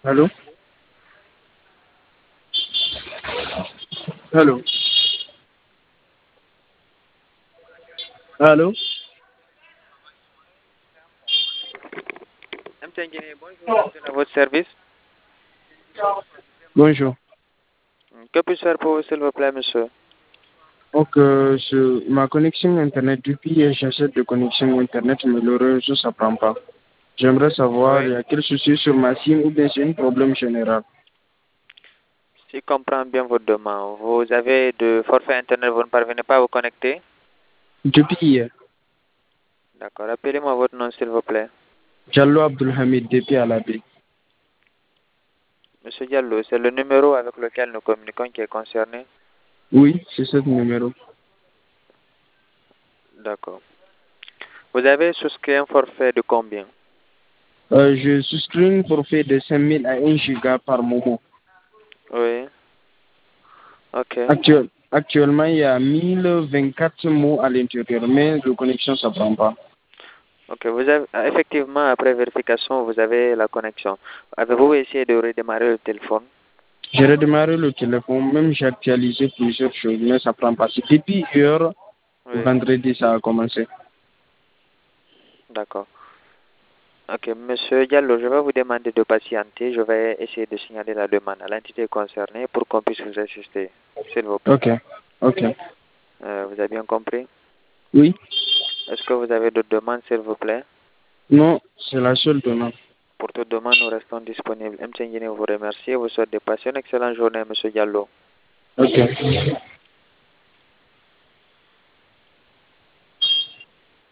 Allô? Allô? Allô? M. Guinée, bonjour, je suis à votre service. Bonjour. Que puis-je faire pour vous, s'il vous plaît, monsieur? Donc, ma connexion Internet, depuis hier, j'essaie de connexion Internet, mais le réseau, ça prend pas. J'aimerais savoir, il y Oui, a quel souci sur ma SIM ou bien c'est un problème général. si je comprends bien votre demande, vous avez de forfait Internet, vous ne parvenez pas à vous connecter? Depuis hier, D'accord, appelez-moi votre nom, s'il vous plaît. Diallo Abdulhamid, depuis Alabé. Monsieur Diallo, c'est le numéro avec lequel nous communiquons qui est concerné? Oui, c'est ce numéro. D'accord. Vous avez souscrit un forfait de combien? Je souscris un forfait de 5000 à 1 giga par moment. Oui, ok. Actuellement, il y a 1024 mots à l'intérieur, mais la connexion, ça prend pas. Ok, vous avez, effectivement, après vérification, vous avez la connexion. Avez-vous essayé de redémarrer le téléphone? J'ai redémarré le téléphone, même j'ai actualisé plusieurs choses, mais ça prend pas. C'est depuis hier, Oui, vendredi, ça a commencé. d'accord. Ok, monsieur Diallo, je vais vous demander de patienter. Je vais essayer de signaler la demande à l'entité concernée pour qu'on puisse vous assister, s'il vous plaît. Ok, ok. Vous avez bien compris? Oui, Est-ce que vous avez d'autres demandes, s'il vous plaît? non, c'est la seule demande. Pour toute demande, nous restons disponibles. M. Nguyen vous remercie et vous souhaite de passer une excellente journée, monsieur Diallo. Ok.